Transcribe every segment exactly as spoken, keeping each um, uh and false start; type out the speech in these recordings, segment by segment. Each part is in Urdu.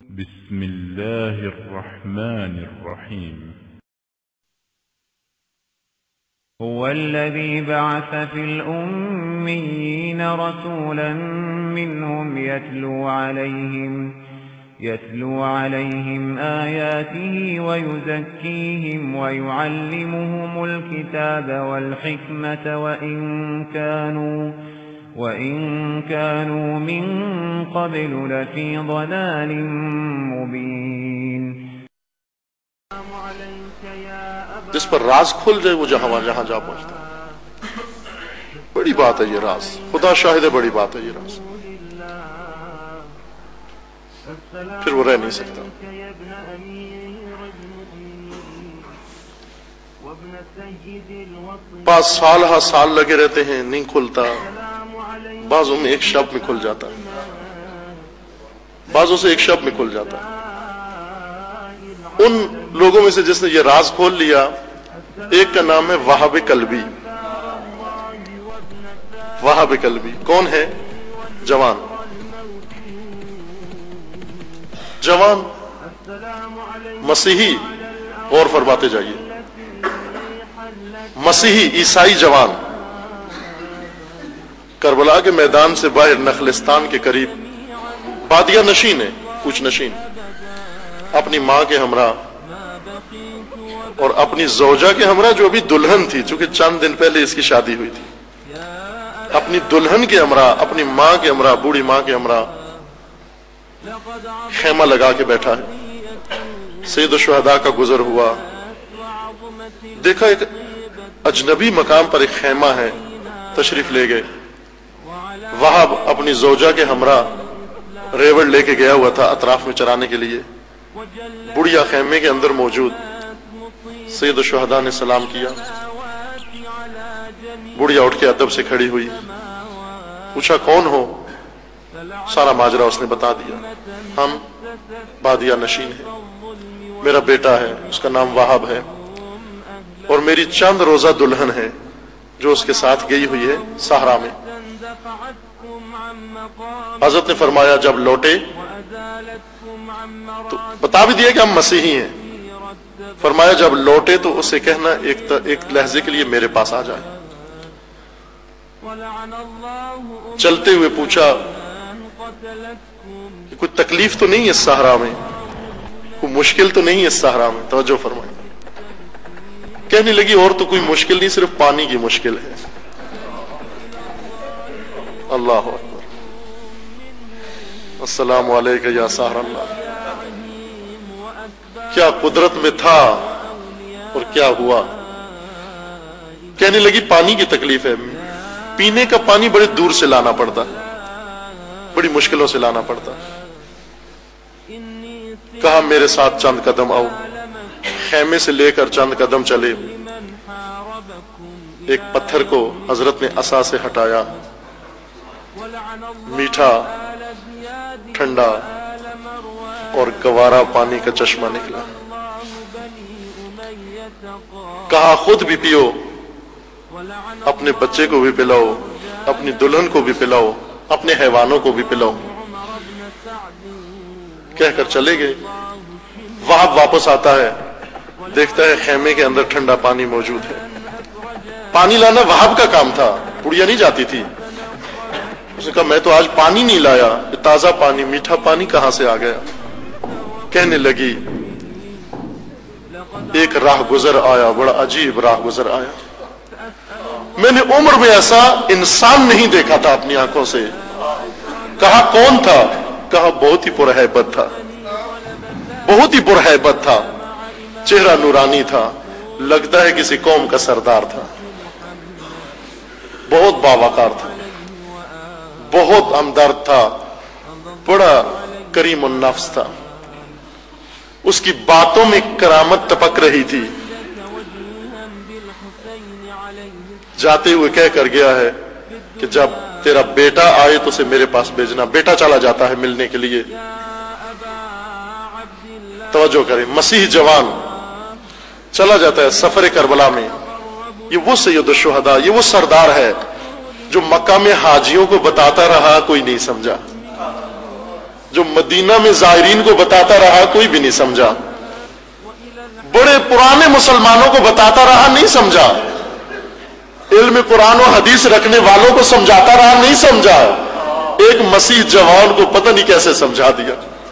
بسم الله الرحمن الرحيم. هو الذي بعث في الأميين رسولا منهم يتلو عليهم يتلو عليهم آياته ويزكيهم ويعلمهم الكتاب والحكمة وإن كانوا وإن كانوا من قبل لفي ضلال مبين. جس پر راز کھل جائے وہ جہاں جہاں جا پہنچتا ہے. بڑی بات ہے یہ راز، خدا شاہد ہے، بڑی بات ہے یہ راز، پھر وہ رہ نہیں سکتا. بعض سال ہا سال لگے رہتے ہیں، نہیں کھلتا. بعضوں میں ایک شب میں کھل جاتا ہے، بعضوں سے ایک شب میں کھل جاتا ہے. ان لوگوں میں سے جس نے یہ راز کھول لیا، ایک کا نام ہے وہاب قلبی. وہاب قلبی کون ہے؟ جوان جوان مسیحی. غور فرماتے جائیے، مسیحی عیسائی جوان کربلا کے میدان سے باہر نخلستان کے قریب بادیہ نشین ہے، کوچ نشین، اپنی ماں کے ہمراہ اور اپنی زوجہ کے ہمراہ جو ابھی دلہن تھی، چونکہ چند دن پہلے اس کی شادی ہوئی تھی. اپنی دلہن کے ہمراہ، اپنی ماں کے ہمراہ، بوڑھی ماں کے ہمراہ خیمہ لگا کے بیٹھا ہے. سید الشہداء کا گزر ہوا، دیکھا ایک اجنبی مقام پر ایک خیمہ ہے، تشریف لے گئے. وہاب اپنی زوجہ کے ہمراہ ریوڑ لے کے گیا ہوا تھا اطراف میں چرانے کے لیے. بڑھیا خیمے کے اندر موجود. سید الشہداء نے سلام کیا، بڑھیا اٹھ کے ادب سے کھڑی ہوئی، پوچھا کون ہو؟ سارا ماجرا اس نے بتا دیا. ہم بادیہ نشین ہیں، میرا بیٹا ہے، اس کا نام وہاب ہے، اور میری چند روزہ دلہن ہے جو اس کے ساتھ گئی ہوئی ہے صحرا میں. حضرت نے فرمایا جب لوٹے تو بتا بھی دیا کہ ہم مسیحی ہیں. فرمایا جب لوٹے تو اسے کہنا ایک ایک لہجے کے لیے میرے پاس آ جائے. چلتے ہوئے پوچھا کہ کوئی تکلیف تو نہیں ہے اس صحرا میں، کوئی مشکل تو نہیں ہے اس صحرا میں؟ توجہ فرمائیں. کہنے لگی اور تو کوئی مشکل نہیں، صرف پانی کی مشکل ہے. اللہ اکبر. السلام علیکم یا سحر اللہ. کیا قدرت میں تھا اور کیا ہوا. کہنے لگی پانی کی تکلیف ہے، پینے کا پانی بڑے دور سے لانا پڑتا، بڑی مشکلوں سے لانا پڑتا. کہا میرے ساتھ چند قدم آؤ. خیمے سے لے کر چند قدم چلے، ایک پتھر کو حضرت نے عصا سے ہٹایا. میٹھا ٹھنڈا اور گوارا پانی کا چشمہ نکلا. کہا خود بھی پیو، اپنے بچے کو بھی پلاؤ، اپنی دلہن کو بھی پلاؤ، اپنے حیوانوں کو بھی پلاؤ. کہہ کر چلے گئے. وہاب واپس آتا ہے، دیکھتا ہے خیمے کے اندر ٹھنڈا پانی موجود ہے. پانی لانا وہاب کا کام تھا، بڑھیا نہیں جاتی تھی. اس نے کہا میں تو آج پانی نہیں لایا، تازہ پانی، میٹھا پانی کہاں سے آ گیا. کہنے لگی ایک راہ گزر آیا، بڑا عجیب راہ گزر آیا. میں نے عمر میں ایسا انسان نہیں دیکھا تھا اپنی آنکھوں سے. کہا کون تھا؟ کہا بہت ہی پرہیبت تھا، بہت ہی پرہیبت تھا، چہرہ نورانی تھا، لگتا ہے کسی قوم کا سردار تھا. بہت باوقار تھا، بہت ہمدرد تھا، بڑا کریم النفس تھا. اس کی باتوں میں کرامت ٹپک رہی تھی. جاتے ہوئے کہہ کر گیا ہے کہ جب تیرا بیٹا آئے تو اسے میرے پاس بھیجنا. بیٹا چلا جاتا ہے ملنے کے لیے. توجہ کریں، مسیح جوان چلا جاتا ہے سفر کربلا میں. یہ وہ سید الشہداء، یہ وہ سردار ہے جو مکہ میں حاجیوں کو بتاتا رہا، کوئی نہیں سمجھا. جو مدینہ میں زائرین کو بتاتا رہا کوئی بھی نہیں سمجھا، بڑے پرانے مسلمانوں کو بتاتا رہا نہیں سمجھا، علم قرآن و حدیث رکھنے والوں کو سمجھاتا رہا نہیں سمجھا، ایک مسیح جوان کو پتہ نہیں کیسے سمجھا دیا۔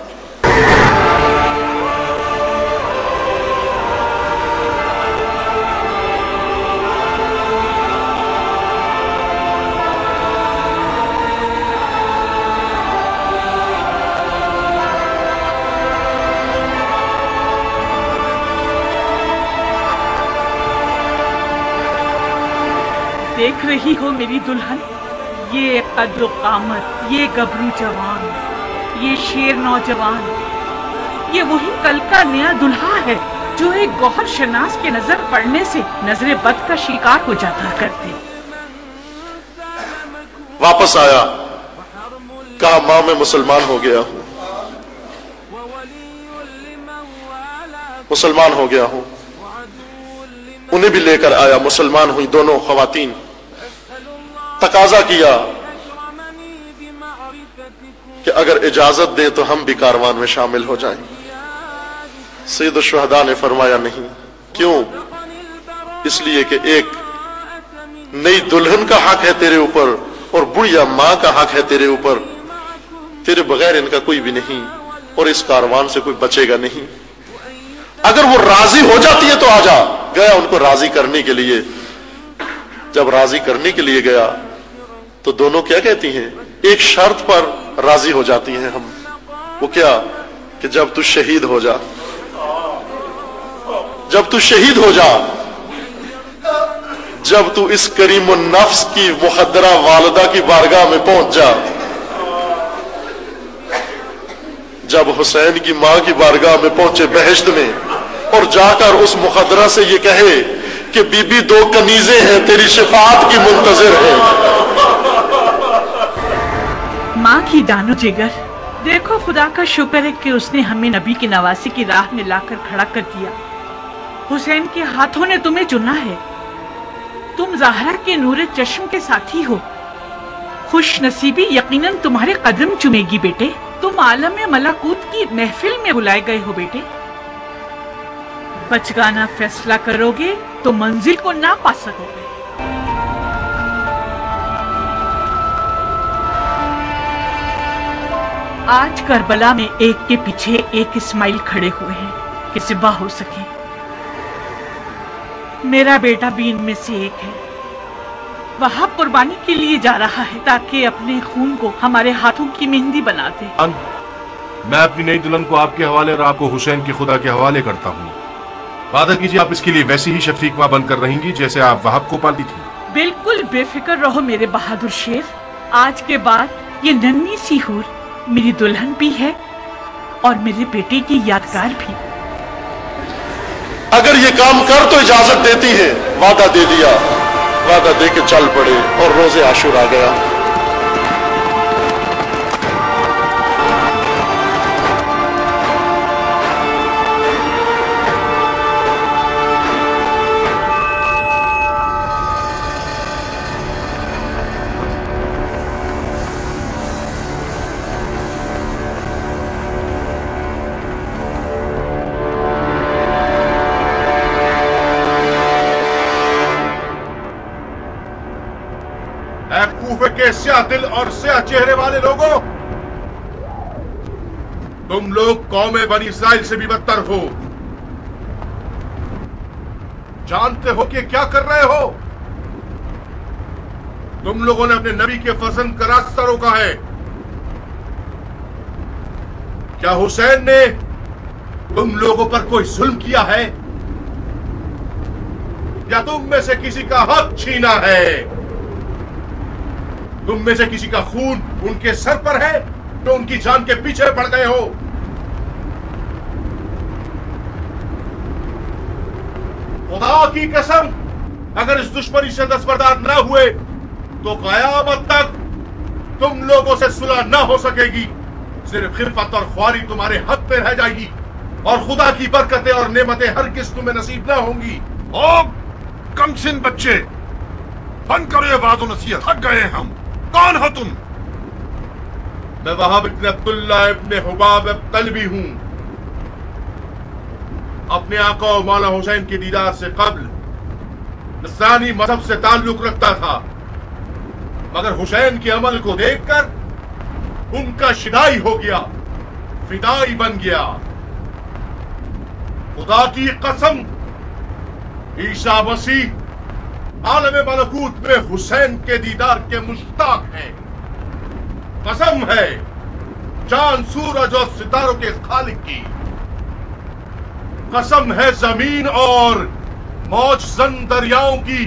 دیکھ رہی ہو میری دلہن، یہ قد و قامت، یہ گبرو جوان، یہ شیر نوجوان، یہ وہی کل کا نیا دلہا ہے جو ایک گوہر شناس کے نظر پڑنے سے نظر بد کا شکار ہو جاتا کرتے۔ واپس آیا، کہا ماں میں مسلمان ہو گیا ہوں، مسلمان ہو گیا ہوں۔ انہیں بھی لے کر آیا، مسلمان ہوئی دونوں خواتین۔ تقاضا کیا کہ اگر اجازت دیں تو ہم بھی کاروان میں شامل ہو جائیں۔ سید الشہداء نے فرمایا نہیں۔ کیوں؟ اس لیے کہ ایک نئی دلہن کا حق ہے تیرے اوپر اور بڑھیا ماں کا حق ہے تیرے اوپر، تیرے بغیر ان کا کوئی بھی نہیں، اور اس کاروان سے کوئی بچے گا نہیں۔ اگر وہ راضی ہو جاتی ہے تو آ جا۔ گیا ان کو راضی کرنے کے لیے۔ جب راضی کرنے کے لیے گیا تو دونوں کیا کہتی ہیں؟ ایک شرط پر راضی ہو جاتی ہیں ہم۔ وہ کیا؟ کہ جب تو شہید ہو جا، جب تو شہید ہو جا، جب تو اس کریم النفس کی مخدرہ والدہ کی بارگاہ میں پہنچ جا، جب حسین کی ماں کی بارگاہ میں پہنچے بہشت میں، اور جا کر اس مخدرہ سے یہ کہے کہ بی بی دو کنیزیں ہیں تیری شفاعت کی منتظر ہیں۔ ماں کی دانو جگر، دیکھو خدا کا شکر ہے کہ اس نے ہمیں نبی کی نواسی کی راہ میں لا کر کھڑا کر دیا۔ حسین کے ہاتھوں نے تمہیں چنا ہے، تم زہرا کے نور چشم کے ساتھی ہو۔ خوش نصیبی یقیناً تمہارے قدم چومے گی بیٹے، تم عالم ملکوت کی محفل میں بلائے گئے ہو بیٹے۔ بچگانا فیصلہ کرو گے تو منزل کو نہ پا سکو گے۔ آج کربلا میں ایک کے پیچھے ایک اسماعیل کھڑے ہوئے ہیں کہ ذبح ہو سکے۔ میرا بیٹا بھی ان میں سے ایک ہے، وہاں قربانی کے لیے جا رہا ہے تاکہ اپنے خون کو ہمارے ہاتھوں کی مہندی بنا دے۔ میں اپنی نئی دلہن کو آپ کے حوالے اور آپ کو حسین کی خدا کے حوالے کرتا ہوں۔ وعدہ کیجیے آپ اس کے لیے ویسی ہی شفیق ماں بن کر رہیں گی جیسے آپ وہاب کو پالتی تھی۔ بالکل بے فکر رہو میرے بہادر شیر، آج کے بعد یہ ننھی سی حور میری دلہن بھی ہے اور میرے بیٹے کی یادگار بھی۔ اگر یہ کام کر تو اجازت دیتی ہے۔ وعدہ دے دیا، وعدہ دے کے چل پڑے اور روز عاشور آ گیا۔ کے سیاہ دل اور سیاہ چہرے والے لوگوں، تم لوگ قوم بنی اسرائیل سے بھی بدتر ہو۔ جانتے ہو کہ کیا کر رہے ہو؟ تم لوگوں نے اپنے نبی کے فرزند کا راستہ روکا ہے۔ کیا حسین نے تم لوگوں پر کوئی ظلم کیا ہے یا تم میں سے کسی کا حق چھینا ہے؟ تم میں سے کسی کا خون ان کے سر پر ہے تو ان کی جان کے پیچھے پڑ گئے ہو۔ خدا کی قسم، اگر اس دشمنی سے دستبردار نہ ہوئے تو قیامت تک تم لوگوں سے صلح نہ ہو سکے گی۔ صرف خلفت اور خواری تمہارے حق پہ رہ جائے گی اور خدا کی برکتیں اور نعمتیں ہرگز تمہیں نصیب نہ ہوں گی۔ او کم سن بچے، بند کرو یہ وعظ و نصیحت، تھک گئے ہم۔ کون ہو تم؟ میں وہاب ابن عبداللہ ابن حباب طلبی ہوں. اپنے آقا و مولا حسین کی دیدار سے قبل نصرانی مذہب سے تعلق رکھتا تھا، مگر حسین کے عمل کو دیکھ کر ان کا شدائی ہو گیا، فدائی بن گیا. خدا کی قسم، عیسیٰ مسیح عالم ملکوت میں حسین کے دیدار کے مشتاق ہیں. قسم ہے چاند سورج اور ستاروں کے خالق کی، قسم ہے زمین اور موج زن دریاؤں کی،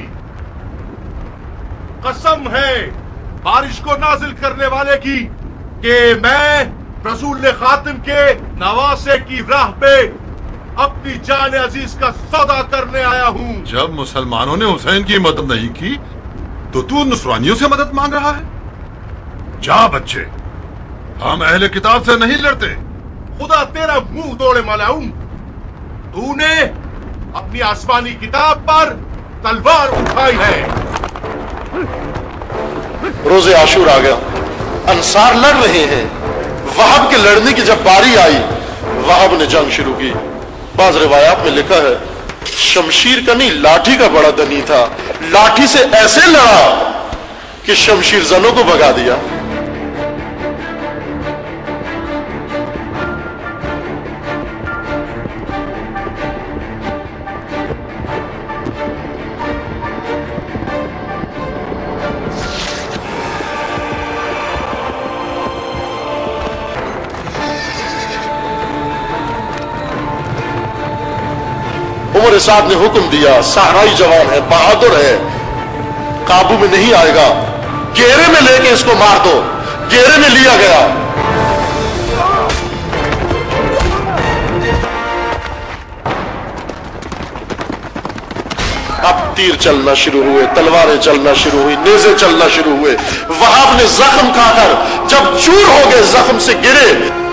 قسم ہے بارش کو نازل کرنے والے کی کہ میں رسول خاتم کے نواسے کی راہ پہ اپنی جان عزیز کا سودا کرنے آیا ہوں. جب مسلمانوں نے حسین کی مدد نہیں کی تو تو نصرانیوں سے مدد مانگ رہا ہے؟ جا بچے، ہم اہل کتاب سے نہیں لڑتے. خدا تیرا منہ توڑے ملعون، تو نے اپنی آسمانی کتاب پر تلوار اٹھائی ہے. روز عاشور آ گیا، انصار لڑ رہے ہیں. وہاب کے لڑنے کی جب باری آئی، وہاب نے جنگ شروع کی. بعض روایات میں لکھا ہے شمشیر کا نہیں، لاٹھی کا بڑا دنی تھا. لاٹھی سے ایسے لڑا کہ شمشیر زنوں کو بھگا دیا. عمر سعد نے حکم دیا، صحرائی جوان ہے، بہادر ہے، قابو میں نہیں آئے گا، گھیرے میں لے کے اس کو مار دو. گھیرے میں لیا گیا. اب تیر چلنا شروع ہوئے، تلواریں چلنا شروع ہوئی، نیزے چلنا شروع ہوئے. وہاب نے زخم کھا کر جب چور ہو گئے، زخم سے گرے،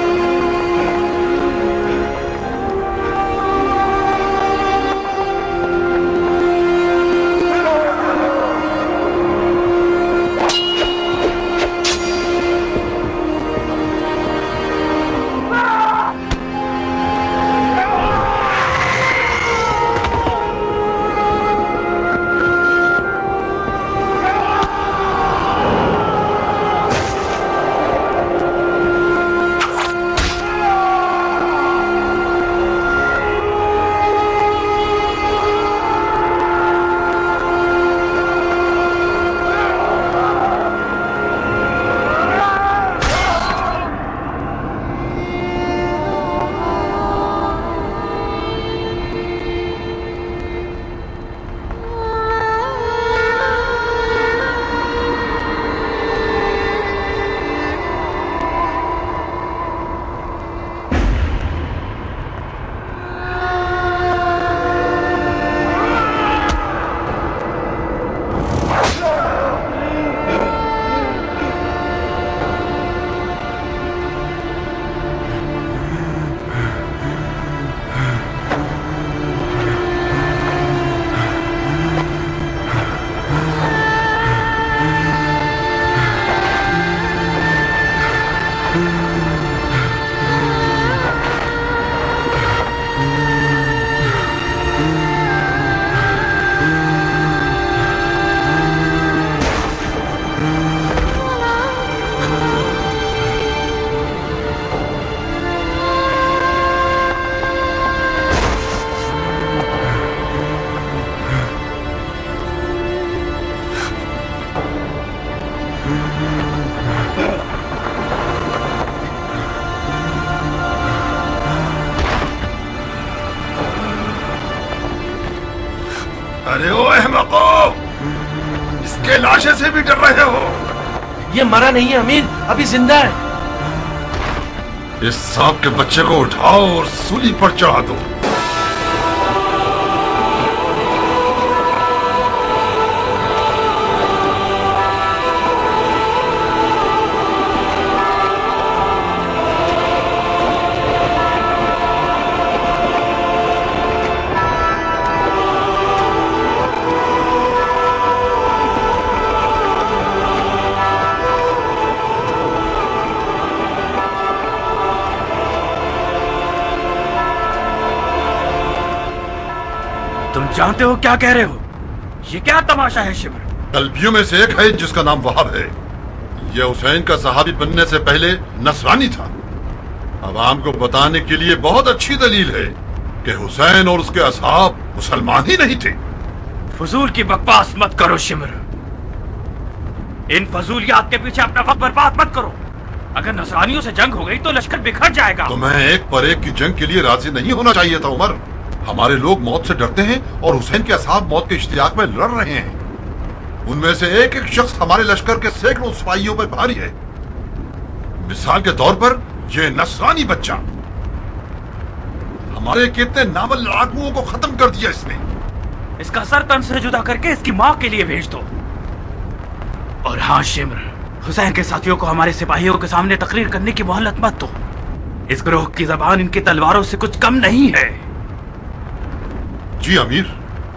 ارے او احمقو، اس کے لاشے سے بھی ڈر رہے ہو؟ یہ مرا نہیں ہے امیر، ابھی زندہ ہے. اس سانپ کے بچے کو اٹھاؤ اور سولی پر چڑھا دو. तुम जानते हो क्या कह रहे हो? ये क्या तमाशा है शिमर? कल्बियों में से एक है जिसका नाम वहाब है। यह हुसैन का सहाबी बनने से पहले नसरानी था। अवाम को बताने के लिए बहुत अच्छी दलील है कि हुसैन और उसके असहाब मुसलमान ही नहीं थे। फजूल की बकवास मत करो शिमर। इन फजूलियात के पीछे अपना वक्त बर्बाद मत करो। अगर नसरानियों से जंग हो गई तो लश्कर बिखर जाएगा। तुम्हें एक पर एक की जंग के लिए राजी नहीं होना चाहिए था उमर। हमारे लोग मौत से डरते हैं और हुसैन के असहाब मौत के इश्तियाक में लड़ रहे हैं। उनमें से एक एक शख्स हमारे लश्कर के सैकड़ों सिपाहियों पर भारी है। मिसाल के तौर पर यह नसरानी बच्चा हमारे कितने नावल लड़ाकुओं को खत्म कर दिया इसने। इसका सर तन से जुदा करके इसकी माँ के लिए भेज दो। और हाँ शिमर, हुसैन के साथियों को हमारे सिपाहियों के सामने तकरीर करने की मोहलत मत दो। इस ग्रोह की जबान इनकी तलवारों से कुछ कम नहीं है। जी अमीर।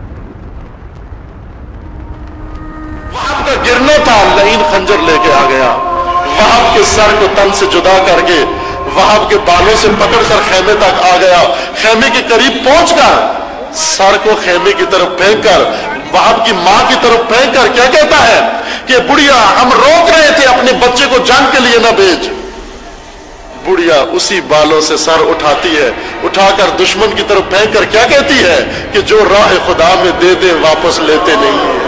वहाब का गिरना था, लईन खंजर लेके आ गया। वहाब के सर को तन से जुदा करके वहाब के बालों से पकड़कर खेमे तक आ गया। खेमे के करीब पहुंचकर सर को खेमे की तरफ फेंक कर वहाब की मां की तरफ फेंक कर क्या कहता है कि बुढ़िया, हम रोक रहे थे अपने बच्चे को जंग के लिए न भेज। बुढ़िया उसी बालों से सर उठाती है, उठाकर दुश्मन की तरफ फेंक कर क्या कहती है कि जो राह खुदा में दे दे वापस लेते नहीं है।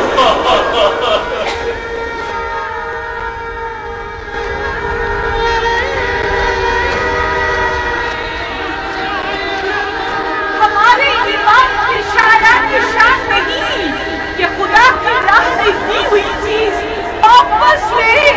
हमारे ईमान की शान की शान नहीं कि खुदा की राह में दी हुई चीज वापस ले।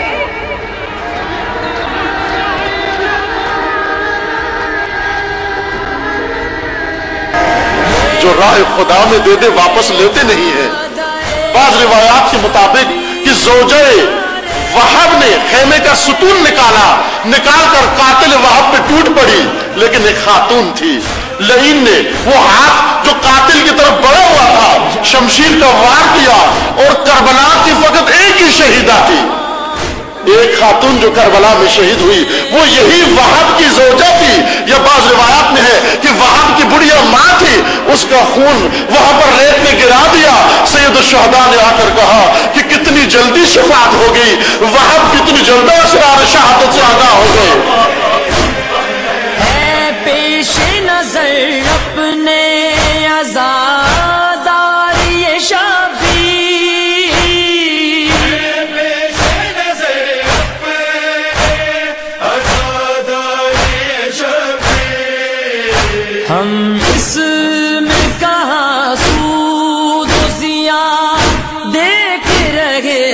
जो राह खुदा में दे दे वापस लेते नहीं है। बाज रिवायात के मुताबिक कि जोजे वहाब ने खेमे का सुतून निकाला, निकालकर कातिल वहाब पे टूट पड़ी, लेकिन एक खातून थी लईन ने वो हाथ जो कातिल की तरफ बढ़ा हुआ था शमशीर का वार किया और करबला की फकत एक ही शहीदा थी। एक खातून जो करबला में शहीद हुई वो यही वहाब की जोजा थी। यह बाज रिवायात में है कि वहाब की बुढ़िया मां थी, उसका खून वहां पर रेत में गिरा दिया। सैयद शुहदा ने आकर कहा कि कितनी जल्दी शफाअत हो गई, वहाब कितनी जल्दी असरार शहादत से आगाह हो गए। पेश नजर अपने आजादार ये शबीर, पेश नजर अपने आजादार ये शबीर, हम इसमें कहाँ सूद जिया देख रहे